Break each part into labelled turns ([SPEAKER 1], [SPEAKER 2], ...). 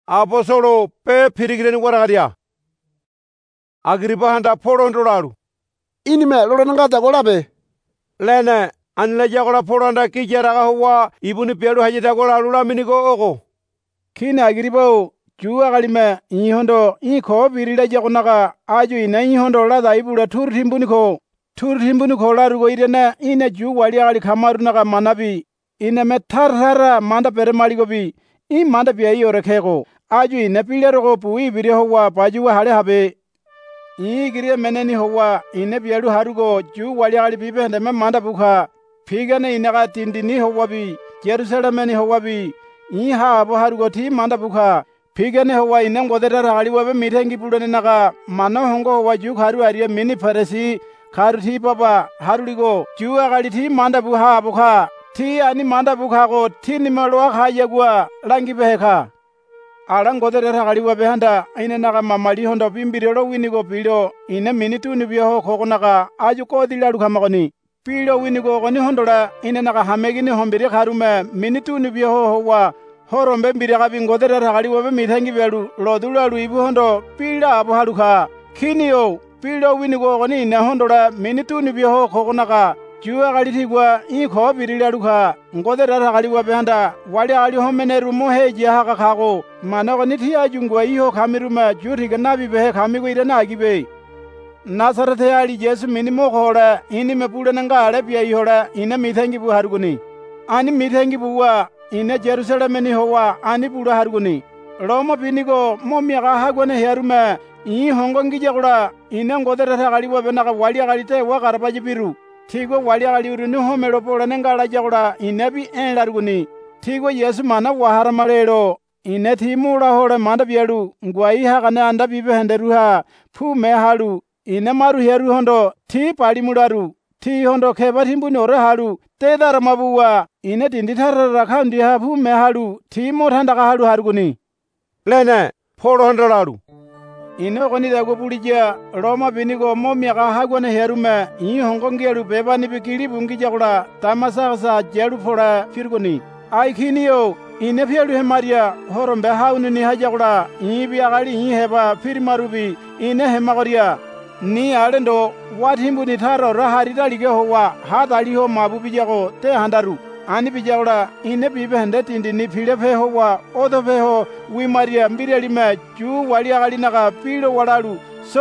[SPEAKER 1] Apostolo pe pirigireni waragaria. Agripa handa polo ndolalu.
[SPEAKER 2] Inime lolo nanga dagolabe.
[SPEAKER 1] Lene anile jagola polo handa kijaraga huwa ibuni pialu hajitagola lula miniko oko.
[SPEAKER 3] Kini Agripa juwa kalime ihondo iko birila jagonaga aju ina ihondo lada ibula turtimbuniko larugo irene ine ju walia kali kamarunaga manabi ine me tarhara manda peremaligobi I manda pia i orekego aju ine pilerogo pui biri howa pajuwa hale habe I giri meneni howa ine pialu harugo ju walia kali bibende me manda buka pigane inaga tindini howa bi Jerusalemeni howa bi I haabo harugo ti manda buka pigane howa ine ngodera hali wabe mitengi pulone naga mano hongo howa ju haru aria mini faresi karu ti papa haruligo ju agali ti manda buha buka ti ani manda buka go ti nimaloa khayagwa langi beheka ala ngodera hali wabe handa ine naga mamali hondo bimbirelo winigo pilo ine minitu ni biho kokonaga aju ko dilalu kamagoni pilo winigo goni hondola ine naga hamegini hombiri karume minitu ni biho howa horombe mbiri gabi ngodera hali wabe mithangi belu lodulalu ibu hondo pila abo haluka kinio pilo winigo goni ine hondola minitu ni biho kokonaga juwa galitigwa I ko birila luka ngodera hali wabe handa wali ali homeneru moheji haka kago manogo niti ajungwa iho kamiruma jutiga nabi behe kamigo irena agibe Nasarate ali Jesu minimo hola ini mepule nanga ale pia ihola ine mithangi bu haruguni ani mithangi buwa ine Jerusalemeni howa ani pula haruguni Roma pinigo momiaga hagwane herume I hongongi jagula ine ngodera hali wabe naga wali agalite wakarapaji biru Tigo wali agali uruni homelo pola nengala jagula ine bi laruguni Tigo Yesu mana wahara malelo ine timula hole manda bialu ngwai hagane anda bibe henderuha pu mehalu ine maru heru hondo ti pali mularu ti hondo keba timbuni ore halu tedara mabuwa ine tinditara kandi ha pu mehalu ti mothanda ka halu haruguni
[SPEAKER 1] Lene polo ndolalu.
[SPEAKER 3] ine goni dago bulija Roma binigo momiaga hagwane herume I hongongelu bebani bikili bungi jagula tamasasa jelu fola firgoni ai kinio ine pialu hemaria horombe haunu ni hajagula I biagali I heba firmarubi ine hemagoria ni alendo watimbu ni taro rahari dalige howa hadali ho mabubi jago te handaru ani bijagula ine bibe hende tindi ni pile fe howa odo fe ho wi maria mbireli me ju wali agali naga pilo walalu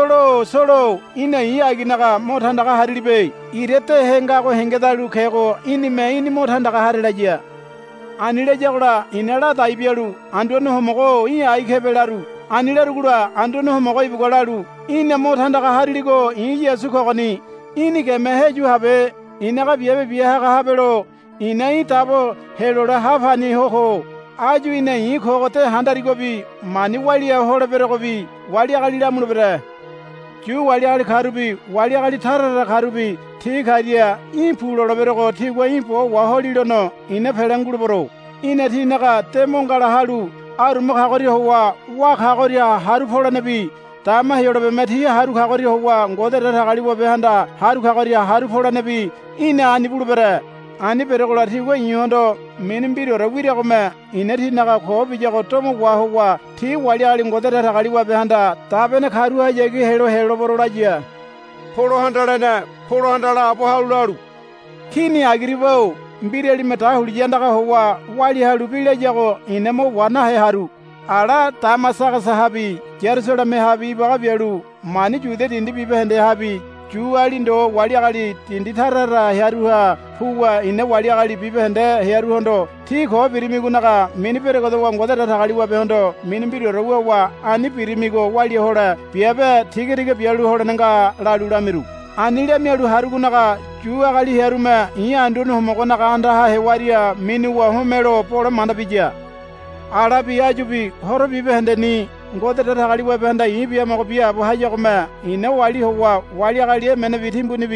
[SPEAKER 3] solo ine I aginaga mothanda ka harilibe irete henga ko hengedalu kego ini me ini mothanda ka harilajia anile jagula inela daibialu andono homogo I ai kebelaru anile rugula andono homogo ibugolalu ine mothanda ka hariligo I Yesu kogoni ini ke meheju habe inaga biebe biha ka habelo ine itabo helora hafani hoho aju ine I kogote handarigobi mani walia holeberegobi walia galila munubere ju walia gali karubi walia gali tarara karubi ti karia I pulo loberego ti gwa impo waholilono ine pelenguluboro ine ti naga temongala halu arumo kagori howa wa kagori haru fola nebi tama heyorobe meti haru kagori howa ngodera tagali wobe handa haru kagori haru fola nebi ine ani bulubere ani beregola ti gwa nyondo minimbiro rawiri gome ine ti naga ko bijago tomo wa howa ti wali ali ngodera tagali wobe handa tabene karu hajegi helo borolajia
[SPEAKER 1] Polo handalene polo handala abo halulalu.
[SPEAKER 3] Kini Agripa mbireli meta hulijandaka howa wali halu bile jago inemo wana he haru ala tamasaka sahabi Jerusalem habi baga bialu mani jude tindi bibe hende habi ju alindo wali agali tindi tarara haruha huwa ine wali agali bibe hende haru hondo ti ko birimigu naga mini perego do ngodera tagali wa behondo mini mbiro rowa wa ani birimigo wali hola biabe tigirige bialu hola nanga lalula miru anile mialu harugunaga ju agali herume I andono homogona ka anda ha hewaria mini wa homelo polo manda bija ala biya jubi horo bibe hende ni ngodera tagali wa benda I biya mago biya bo haja goma ine wali howa wali agali mene bitimbuni bi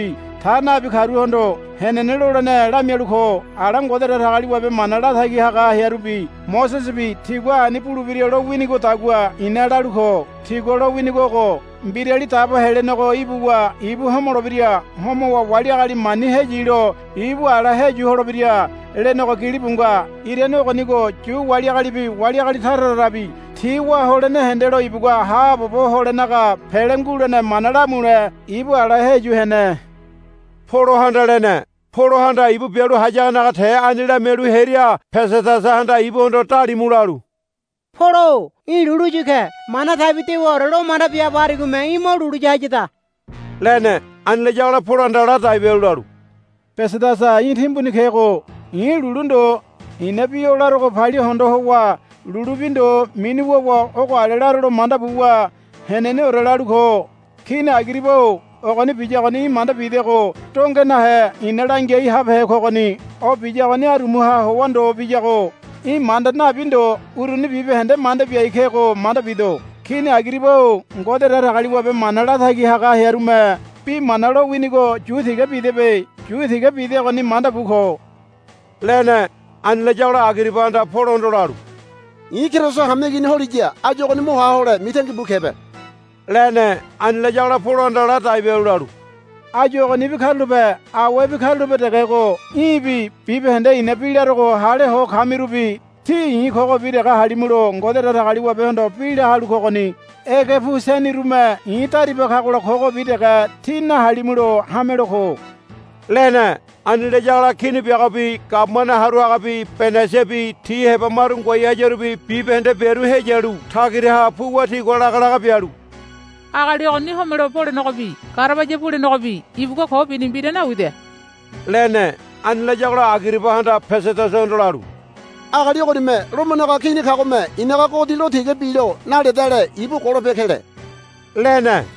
[SPEAKER 3] thana bikharu hondo henene lolane lamyaluko alang godera thakali wabe manala thagi haga herubi Moses bi tigwa ni pulubiri lo winigo tagwa inalaluko tigo lo winigo ko mbireli tabo helenoko ibuwa ibu homolobiria homo wa waliagali mani hejilo ibu ala heju holobiria elenoko kilibunga irenoko nigo ju waliagali bi waliagali thararabi tiwa holene hendelo ibugwa ha bobo holenaka pelengulene manalamule ibu ala heju hene
[SPEAKER 1] 포로한다 이부 별로 하지 않아가 대 아니라 메루 헤리야 페세다사 한다 이부 혼도 딸이 무라루
[SPEAKER 4] 포로 이 루루지케 마나 타비테 워로 마나 비야 바리구메 이모 루루자지다
[SPEAKER 1] 레네 안레자라 포로한다라 다이벨라루
[SPEAKER 3] 페세다사 이 팀분이 개고 이 루룬도 이네비올라로고 발리 혼도 호와 루루빈도 미니워워 오고 알레라로 만다부와 헤네네 오라루고 키네 아기리보 ogoni bijagoni manda bidego tongena he inalange I have he kogoni o bijagoni arumuha hondo bijago I manda na bindo uruni bibe hende manda biya ikego manda bido kini agribo ngode ragali wabe manala thagi haga herume pi manalo winigo juthiga bidego ni manda bukho
[SPEAKER 1] lene anle jawla agribo anda porondolaru
[SPEAKER 2] 이키로서 함내기니 홀이지야 아저거니 모하홀에 미탱기 부케베
[SPEAKER 1] lene anle jawla porondala daibelaru
[SPEAKER 3] ajo ni bikhalube awe bikhalube degego ibi bibe hende inepilaro hale ho khamirubi ti khogo bidega halimulo ngodera ragali wabe hondo pile halu khogoni ege fuseni rume itari bakhagola khogo bidega tinna halimulo hamelo kho
[SPEAKER 1] lene anle jawla kini biagabi kamana haruagabi penesebi ti heba marun goyajerubi bibe hende beru hejeru thagire ha puwati golagalaga biaru
[SPEAKER 5] agali onni homero pole nogobi karabaje pole nogobi ibugo ko binin bidena ude
[SPEAKER 1] lene anle jawla agriba handa peseta sondolaru
[SPEAKER 2] 아가리 오리메 로마나가 키니 가고메 이나가 고딜로 되게 빌려 나레달레 이부 고로 베켈레
[SPEAKER 1] lene